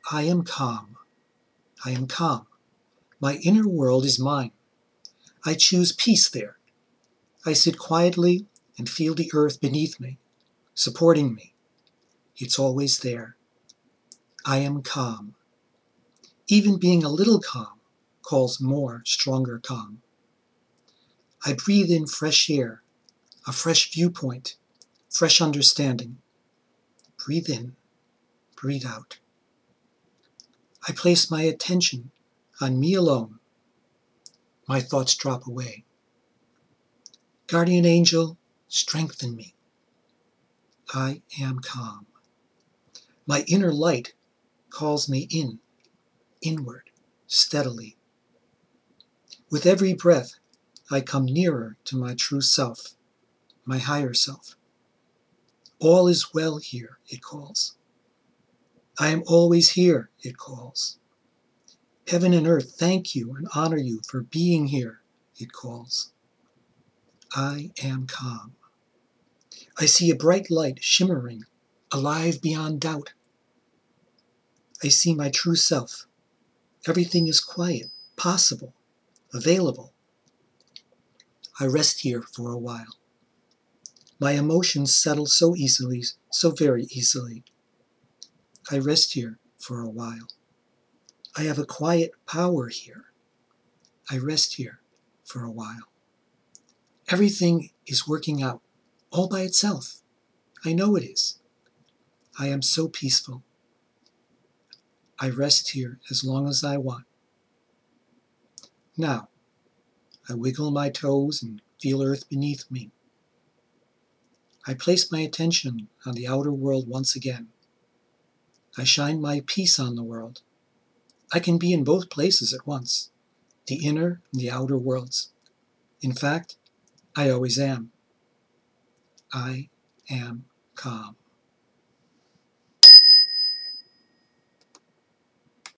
I am calm. I am calm. My inner world is mine. I choose peace there. I sit quietly and feel the earth beneath me, supporting me. It's always there. I am calm. Even being a little calm calls more stronger calm. I breathe in fresh air, a fresh viewpoint, fresh understanding. Breathe in, breathe out. I place my attention on me alone. My thoughts drop away. Guardian angel, strengthen me. I am calm. My inner light calls me inward, steadily. With every breath, I come nearer to my true self, my higher self. All is well here, it calls. I am always here, it calls. Heaven and earth thank you and honor you for being here, it calls. I am calm. I see a bright light shimmering, alive beyond doubt. I see my true self. Everything is quiet, possible, available. I rest here for a while. My emotions settle so easily, so very easily. I rest here for a while. I have a quiet power here. I rest here for a while. Everything is working out all by itself. I know it is. I am so peaceful. I rest here as long as I want. Now, I wiggle my toes and feel earth beneath me. I place my attention on the outer world once again. I shine my peace on the world. I can be in both places at once, the inner and the outer worlds. In fact, I always am. I am calm.